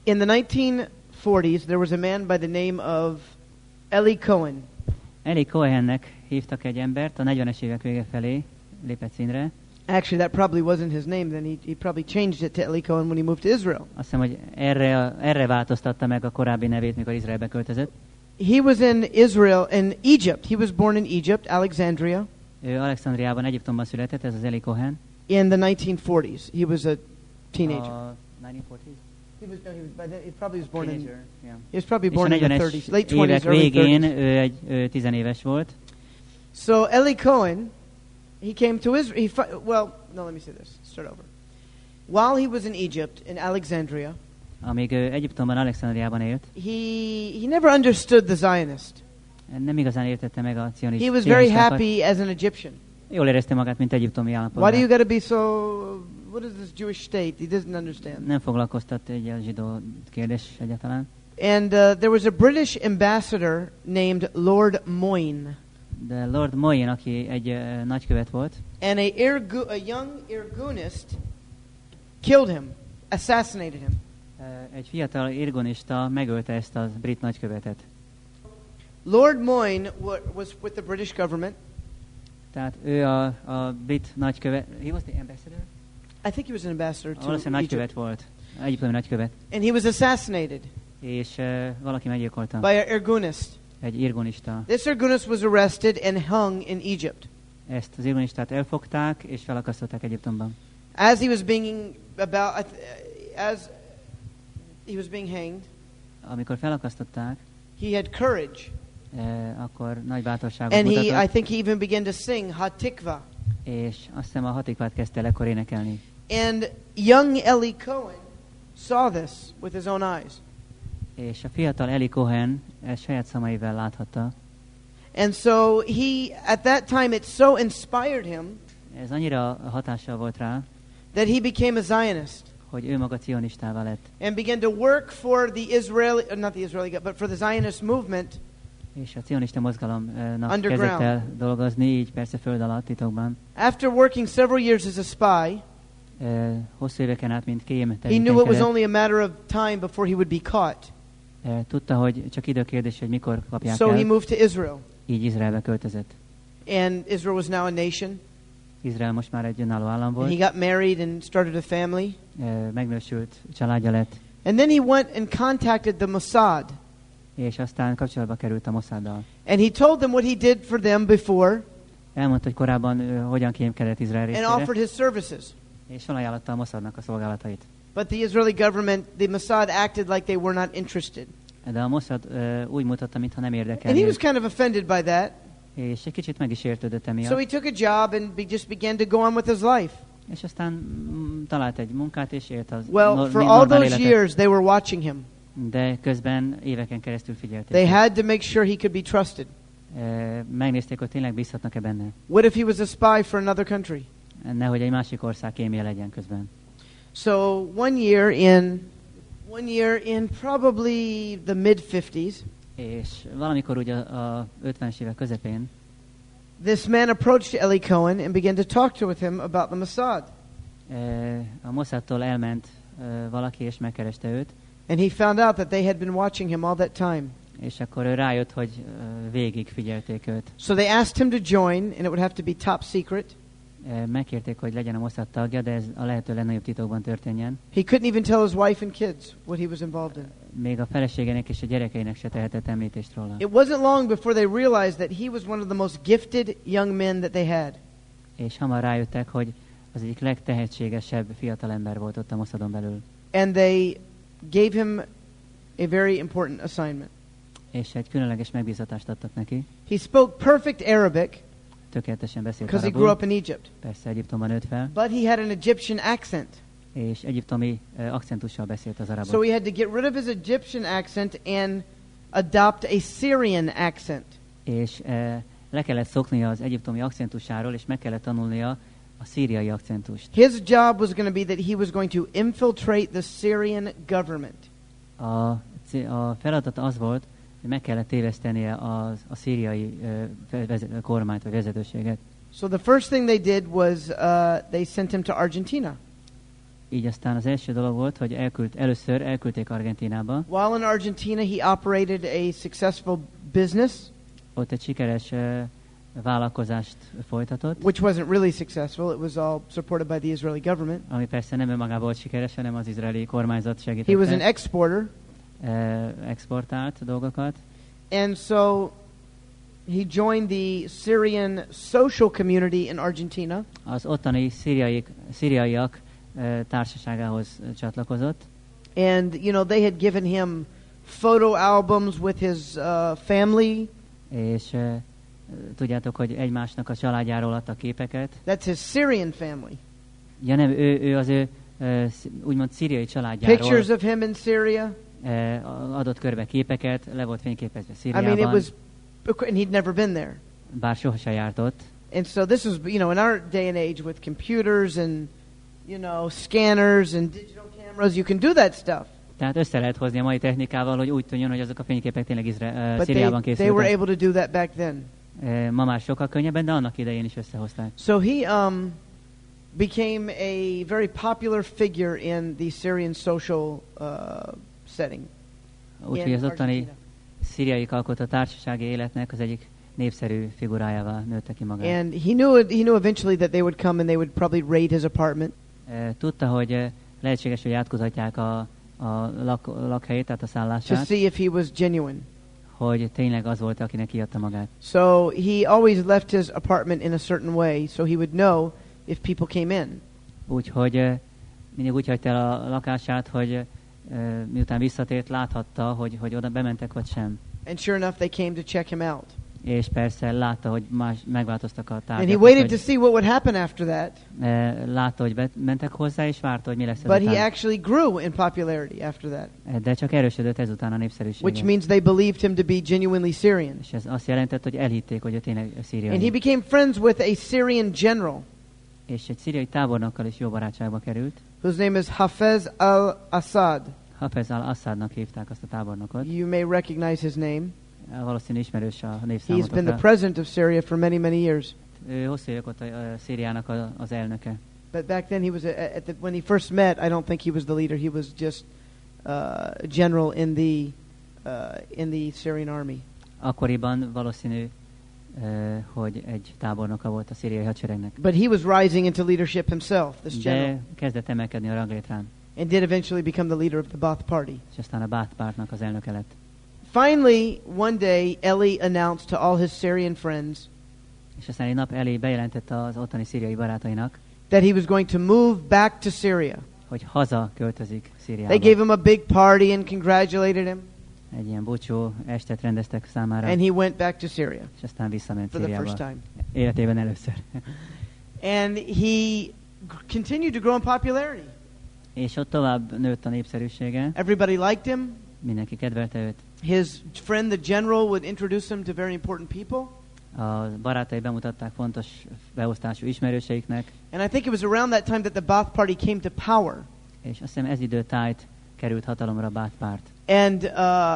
In the 1940s, there was a man by the name of Eli Cohen. Eli Cohennek hívtak egy embert, a 40-es évek vége felé lépett színre. Actually, that probably wasn't his name then. He probably changed it to Eli Cohen when he moved to Israel. Azt hiszem, hogy erre változtatta meg a korábbi nevét, mikor Izraelbe költözött. He was in Israel, in Egypt. He was born in Egypt, Alexandria. Ő Alexandriában, Egyiptomban született, ez az Eli Cohen. In the 1940s. He was a teenager. 1940s? He probably was born Teenager, in... He was probably born in the 30s, late 20s, évek early végén 30s. ő 10 éves volt. So Eli Cohen, he came to Israel. Let me say this. Start over. While he was in Egypt, in Alexandria, Amíg ő Egyiptomban, Alexandriában élt, he never understood the Zionist. nem igazán értette meg a He was very happy as an Egyptian. Jól érezte magát, mint egyiptomi állampolgár. Why do you got to be so... What is this Jewish state? He doesn't understand. Nem foglalkoztat egy a zsidó kérdés egyáltalán. And there was a British ambassador named Lord Moyne. De Lord Moyne, aki egy nagykövet volt, And a young Irgunist killed him, assassinated him. Egy fiatal irgonista megölte ezt a brit nagykövetet. Lord Moyne was with the British government. Tehát ő a brit nagykövet. He was the ambassador? I think he was an ambassador to Valószínűleg nagykövet Egypt. volt. Egyiptomi nagykövet. And he was assassinated És valaki meggyilkolta. by an Irgunist. Egy irgonista. This Irgunist was arrested and hung in Egypt. Ezt az irgonistát elfogták és felakasztották Egyiptomban. As he was being hanged, Amikor felakasztották, he had courage. Akkor nagy bátorságot And mutatott. I think he even began to sing Hatikva. És azt hiszem a hatikvát kezdte el ekkor énekelni. And young Eli Cohen saw this with his own eyes. És a fiatal Eli Cohen ezt saját szemeivel láthatta. And so at that time it so inspired him Ez annyira hatással volt rá, that he became a Zionist hogy ő maga cionistává lett. and began to work for not the Israeli, but for the Zionist movement. És a cionista mozgalomnak Underground. kezdett el dolgozni, így persze föld alatt, titokban. After working several years as a spy, Hosszú éveken át, mint kém he knew it was tevékenykedett. only a matter of time before he would be caught. Tudta, hogy csak időkérdés, hogy mikor kapják So he el. moved to Israel. Így Izraelbe költözött. And Israel was now a nation. Izrael most már egy önálló állam And volt. he got married and started a family. Megnősült, családja lett. And then he went and contacted the Mossad. És aztán kapcsolatba került a Mossaddal. And he told them what he did for them before Elmondta, hogy korábban hogyan kémkedett Izrael and részére, offered his services. és felajánlotta a Mossadnak a szolgálatait. But the Israeli government, the Mossad acted like they were not interested. De a Mossad úgy mutatta, mintha nem And érdekelné he was őt, kind of offended by that. és egy kicsit meg is értődött So emiatt. he took a job and just began to go on with his life. És aztán talált egy munkát, és élt az Well, for all normál those életet. years, they were watching him. De közben éveken keresztül figyelték. They őt. had to make sure he could be trusted. Megnézték, hogy tényleg bízhatnak-e benne. What if he was a spy for another country? Nehogy egy másik ország kémje legyen közben. So one year in probably the mid-50s, És valamikor ugye a 50-es évek közepén this man approached Eli Cohen and began to talk with him about the Mossad. a Mossadtól elment valaki, és megkereste őt, And he found out that they had been watching him all that time. és akkor ő rájött, hogy végig figyelték őt. So they asked him to join, and it would have to be top secret. Megkérték, hogy legyen a Mossad tagja, de ez a lehető legnagyobb titokban történjen. He couldn't even tell his wife and kids what he was involved in. Még a feleségének és a gyerekeinek se tehetett említést róla. It wasn't long before they realized that he was one of the most gifted young men that they had. És hamar rájöttek, hogy az egyik legtehetségesebb fiatalember volt ott a Mossadon belül. And they gave him a very important assignment. És egy különleges megbízatást adtak neki. He spoke perfect Arabic Tökéletesen beszélt because he grew arabul. up in Egypt. Persze Egyiptomban nőtt fel, But he had an Egyptian accent. és egyiptomi akcentussal beszélt az arabot. So he had to get rid of his Egyptian accent and adopt a Syrian accent. És le kellett szoknia az egyiptomi akcentusáról, és meg kellett tanulnia a szíriai akcentust. His job was going to be that he was going to infiltrate the Syrian government. A feladat az volt, hogy meg kellett tévesztenie a szíriai kormányt vagy vezetőséget. So the first thing they did was they sent him to Argentina. Így aztán az első dolog volt, hogy először elküldték Argentínába. While in Argentina, he operated a successful business, Ott egy sikeres vállalkozást folytatott, which wasn't really successful. It was all supported by the Israeli government. ami persze nem önmagában volt sikeres, hanem az izraeli kormányzat He was an segítette, exporter, exportált dolgokat. and so he joined the Syrian social community in Argentina. Az ottani szíriaiak társaságához csatlakozott, And, you know, they had given him photo albums with his family. és tudjátok, hogy egymásnak a családjáról adtak képeket. That's his Syrian family. Ja nem, ő az ő úgymond szíriai családjáról Pictures of him in Syria. adott körbe képeket, le volt fényképezve I mean, it Szíriában, was, and he'd never been there. bár sohasem járt ott. And so this was, you know, in our day and age with computers and, you know, scanners and digital cameras, you can do that stuff. Tehát össze lehet hozni a mai technikával, hogy úgy tűnjön, hogy azok a fényképek tényleg But Szíriában they were készültek. able to do that back then. Ma már sokkal könnyebben, de annak idején is összehozták. So he became a very popular figure in the Syrian social setting. Úgyhogy in az ottani Argentina. szíriaik alkotott társasági életnek az egyik népszerű figurájává nőtte ki magát. And he knew eventually that they would come and they would probably raid his apartment. Tudta, hogy lehetséges, hogy átkutatják a lakhelyét, tehát a To szállását, see if he was genuine. hogy tényleg az volt, akinek kiadta magát. So he always left his apartment in a certain way so he would know if people came in. Úgyhogy mindig úgy hagyta el a lakását, hogy miután visszatért, láthatta, hogy oda bementek vagy sem. And sure enough, they came to check him out. És persze látta, hogy megváltoztak a And he tárgyak. waited to see what would happen after that. Látta, hogy mentek hozzá, és várta, hogy mi lesz But he ezután. actually grew in popularity after that, De csak erősödött ezután a which népszerűsége. means they believed him to be genuinely Syrian. És ez azt jelentett, hogy elhitték, hogy ő tényleg And he szíriai. became friends with a Syrian general És egy szíriai tábornokkal is jó barátságba került. whose name is Hafez al-Assad. Hafez al-Assadnak hívták azt a tábornokot. You may recognize his name. Valószínű ismerős a He's been the névszámotokra. president of Syria for many, many years. Ő hosszú évek óta Szíriának az elnöke. But back then, he was when he first met. I don't think he was the leader. He was just a general in the Syrian army. Akkoriban valószínű, hogy egy tábornoka volt a szíriai hadseregnek. But he was rising into leadership himself, this general, De kezdett emelkedni a ranglétrán, and did eventually become the leader of the Ba'ath party. és aztán a Ba'ath pártnak az elnöke lett. Finally, one day, Eli announced to all his Syrian friends És aztán egy nap elé bejelentette az ottani szíriai barátainak, that he was going to move back to Syria. hogy haza költözik They Szíriába. gave him a big party and congratulated him, Egy ilyen búcsú estet rendeztek számára, and he went back to Syria és aztán visszament for the Szíriába. first time. Életében először. And he continued to grow in popularity. És ott tovább nőtt a népszerűsége, Everybody liked him. mindenki kedvelte őt. His friend, the general, would introduce him to very important people. A barátai bemutatták fontos beosztású ismerőseiknek, And I think it was around that time that the Ba'ath party came to power. és azt hiszem ez időtájt került hatalomra a Ba'ath párt. And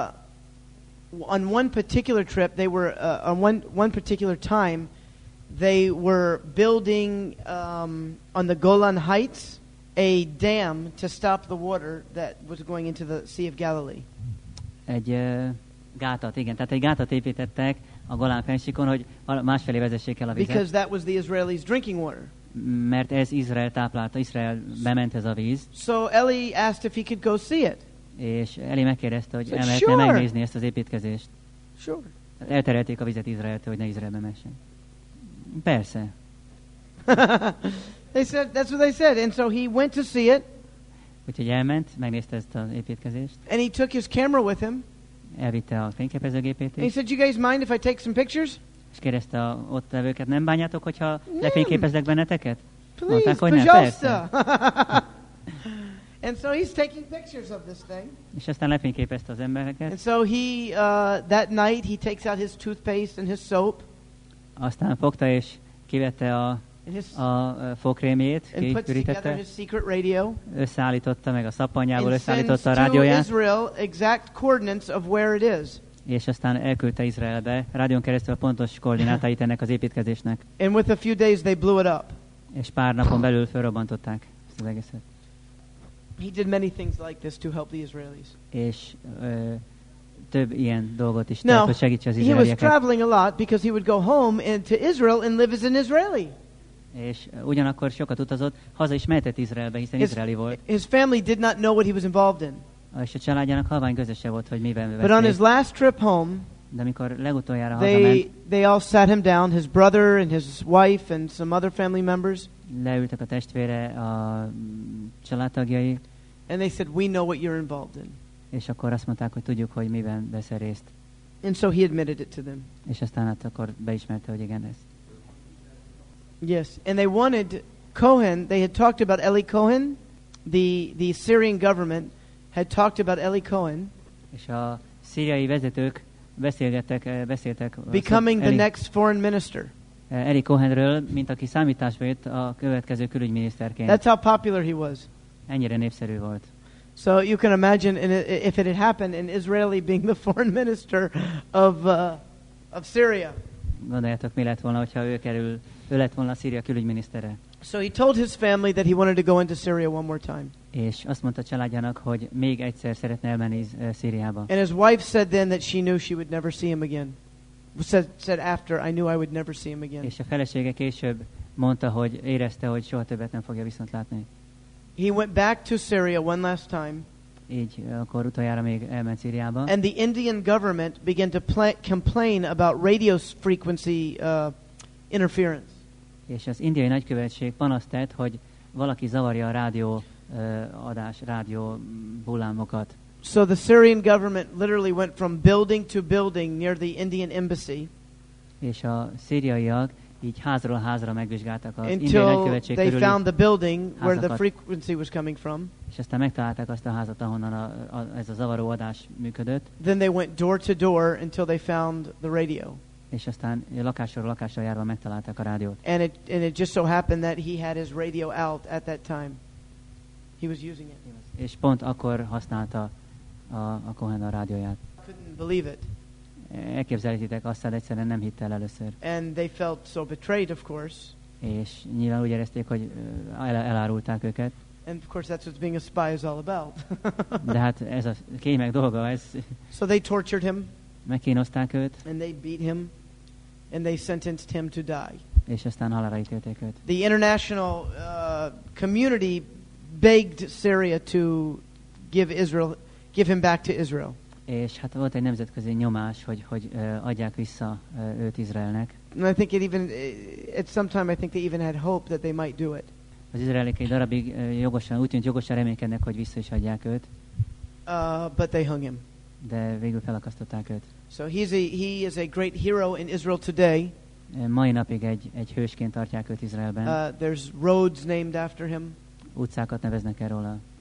on one particular trip, they were on one particular time, they were building on the Golan Heights a dam to stop the water that was going into the Sea of Galilee. Egy gátat, igen, tehát egy gátat építettek a Golán fennsíkon, hogy másfelé vezessék el a Because vizet, that was the Israelis' drinking water. mert ez Izrael táplálta, Izrael bement ez a víz, So Eli asked if he could go see it. és Eli megkérdezte, hogy Said, elmehetne "Sure." megnézni ezt az építkezést. Sure. Tehát elterelték a vizet Izraeltől, hogy ne Izraelbe messen. Persze. They said that's what they said, and so he went to see it, Úgyhogy elment, megnézte ezt az építkezést, and he took his camera with him, elvitte a fényképezőgépét and he is, said, "You guys mind if I take some pictures?" és kérdezte a ott levőket, nem bánjátok, hogyha lefényképezlek benneteket? Please, Mondták, hogy nem, persze. pожалуйста. And so he's taking pictures of this thing. És aztán lefényképezte az And embereket, so he, that night, he takes out his toothpaste and his soap aztán fogta és kivette a fogkrémjét, and puts together kiürítette, his secret radio összeállította meg a szappanjából, and sends összeállította a to rádióját, Israel exact coordinates of where it is. és aztán elküldte Izraelbe, rádión keresztül a pontos koordinátáit ennek az építkezésnek, And with a few days, they blew it up. és pár napon belül felrobbantották ezt az egészet. He did many things like this to help the Israelis. És több ilyen dolgot is tett, Now, hogy segítse az he was izraelieket. traveling a lot because he would go home and to Israel and live as an Israeli. És ugyanakkor sokat utazott, haza is mehetett Izraelbe, hiszen izraeli volt. His family did not know what he was involved in. És a családjának halvány közöse volt, hogy miben But on vett his részt. last trip home, De amikor legutoljára hazament, they all sat him down, his brother and his wife and some other family members, leültek a testvére, a családtagjai, and they said, "We know what you're involved in." és akkor azt mondták, hogy tudjuk, hogy miben veszel részt. And so he admitted it to them. És aztán hát akkor beismerte, hogy igen, ez. Yes, and they wanted Cohen. They had talked about Eli Cohen. The Syrian government had talked about Eli Cohen És a szíriai vezetők beszéltek becoming the next foreign minister. Eli Cohenről, mint aki számításba jött a következő külügyminiszterként. That's how popular he was. Ennyire népszerű volt. So you can imagine if it had happened, an Israeli being the foreign minister of Syria. Gondoljátok, mi lett volna, hogyha ő lett volna a Szíria külügyminisztere. So he told his family that he wanted to go into Syria one more time. És azt mondta a családjának, hogy még egyszer szeretne elmenni Szíriába. And his wife said then that she knew she would never see him again. Said after, I knew I would never see him again. És a felesége később mondta, hogy érezte, hogy soha többet nem fogja viszont látni. He went back to Syria one last time. Így akkor utoljára még elment Szíriába. And the Indian government began to complain about radio frequency interference. És az indiai nagykövetség panaszt tett, hogy valaki zavarja a rádió hullámokat. So the Syrian government literally went from building to building near the Indian embassy És a szíriaiak így házról házra megvizsgáltak az indiai until nagykövetség they körüli found the building where the házakat. frequency was coming from. És aztán megtalálták azt a házat, ahonnan ez a zavaró adás működött, Then they went door to door until they found the radio. és aztán lakásról lakásra járva megtalálták a rádiót. And it just so happened that he had his radio out at that time. He was using it. És pont akkor használta a Cohen a rádióját. Couldn't believe it. Elképzelhetitek, aztán egyszerűen nem hitte el először. And they felt so betrayed, of course. És nyilván úgy érezték, hogy elárulták őket. And of course that's what being a spy is all about. De hát ez a kémek dolga, So they tortured him megkínozták őt, and they beat him and they sentenced him to die. és aztán halálra ítélték őt. The international community begged Syria to give him back to Israel. És hát volt egy nemzetközi nyomás, hogy adják vissza őt Izraelnek. And I think at some time I think they even had hope that they might do it. Az izraelik egy darabig úgy tűnt jogosan reménykednek, hogy vissza is adják őt, But they hung him. de végül felakasztották őt. So he is a great hero in Israel today. Mai napig egy hősként tartják őt Izraelben. There's roads named after him. Utcákat neveznek el róla.